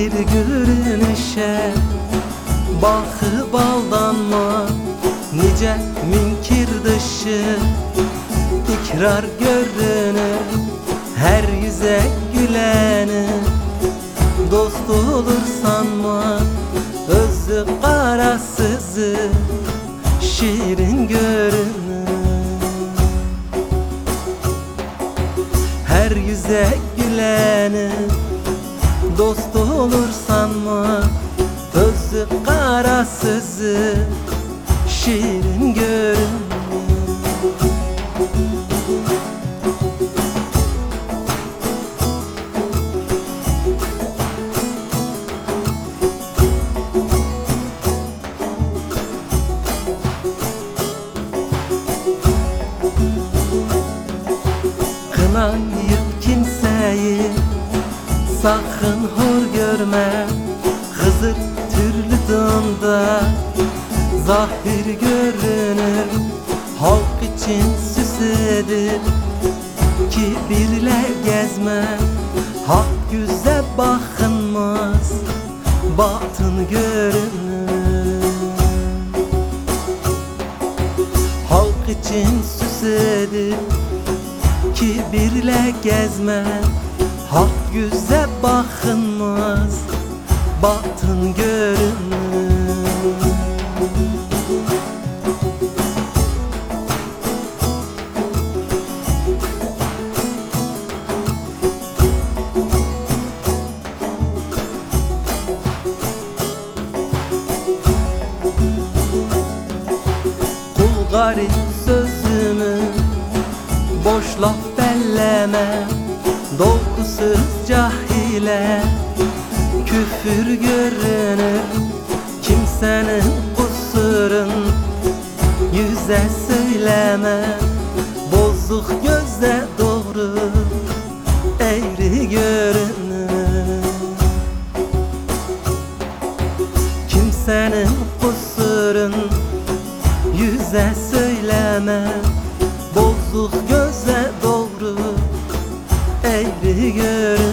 bir görünüşe bakıp aldanma. Nice münkir dışı ikrar görünür, her yüze güleni dost olur sanma. Özü karasızı şirin görünür, her yüze güleni dost olur sanma. Özü karasızı şirin görünür. Kınayıp kimseyi sakın hor görme. Hızır türlü donda zahir görünür, halk için süsedir. Kibirle gezme, hak yüze bakınmaz, batın görünür. Halk için süsedir, kibirle gezme, hak yüze bakınmaz, batın görünür. Kul garip sözümü boş laf belleme, dolgusuz cahile küfür görünür. Kimsenin kusurun yüze söyleme, bozuk gözle doğru eğri görünür. Kimsenin kusurun yüze söyleme, bozuk göze doğru eğri görünür.